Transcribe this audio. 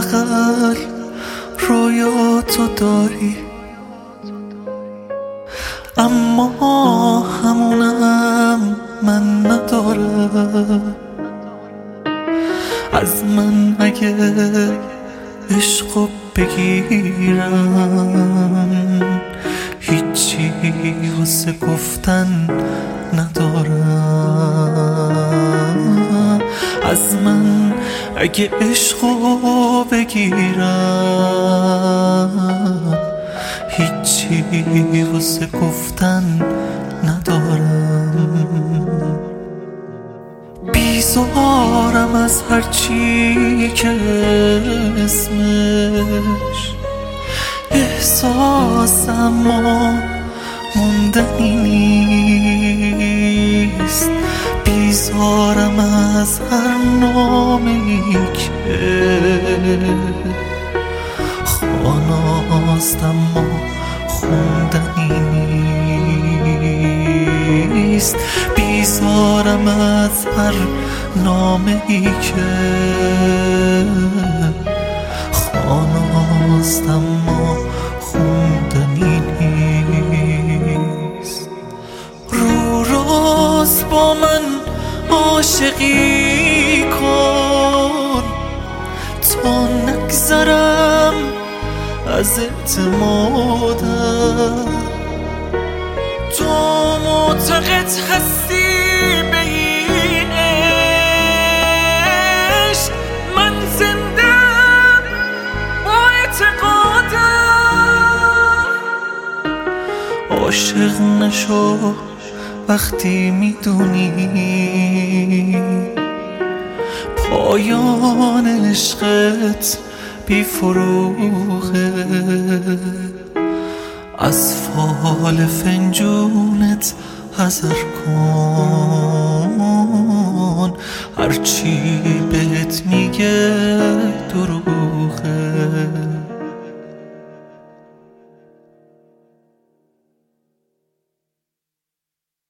حداقل رویاتو داری، اما همونم من ندارم. از من اگه عشقو بگیرن هیچی واسه گفتن ندارم. از من اگه عشقو بگیرن هیچی واسه گفتن ندارم. بیزارم از هرچی که اسمش احساسم موندنی نیست. بیزارم از هر نامی که خاناست اما خوندنی نیست. بیزارم از هر نامی که خاناست اما خوندنی نیست. رو راست با من عاشقی کن تا نگذرم از اعتمادم. تو معتقد هستی به این عشق، من زندم با اعتقادم. عاشق نشو وقتی میدونی پایان عشقت بی فروغه. از فال فنجونت حذر کن، هرچی بهت میگه دروغه.